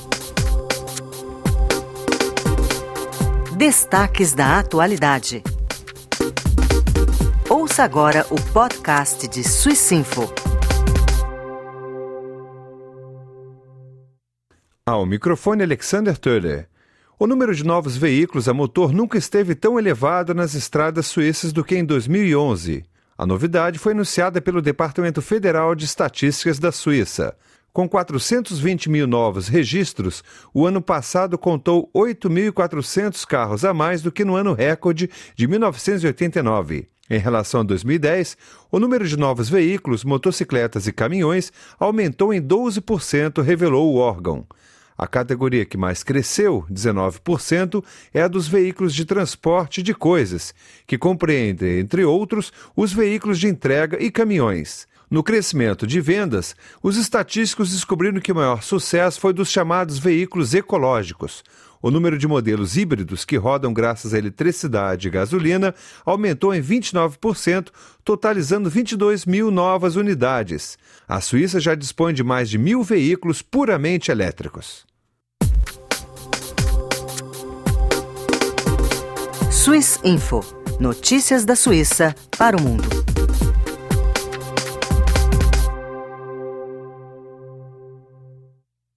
Destaques da atualidade. Ouça agora o podcast de Swissinfo. Ao microfone Alexander Töller. O número de novos veículos a motor nunca esteve tão elevado nas estradas suíças do que em 2011. A novidade foi anunciada pelo Departamento Federal de Estatísticas da Suíça. Com 420 mil novos registros, o ano passado contou 8.400 carros a mais do que no ano recorde de 1989. Em relação a 2010, o número de novos veículos, motocicletas e caminhões aumentou em 12%, revelou o órgão. A categoria que mais cresceu, 19%, é a dos veículos de transporte de coisas, que compreende, entre outros, os veículos de entrega e caminhões. No crescimento de vendas, os estatísticos descobriram que o maior sucesso foi dos chamados veículos ecológicos. O número de modelos híbridos que rodam graças à eletricidade e gasolina aumentou em 29%, totalizando 22 mil novas unidades. A Suíça já dispõe de mais de 1.000 veículos puramente elétricos. Swissinfo. Notícias da Suíça para o mundo.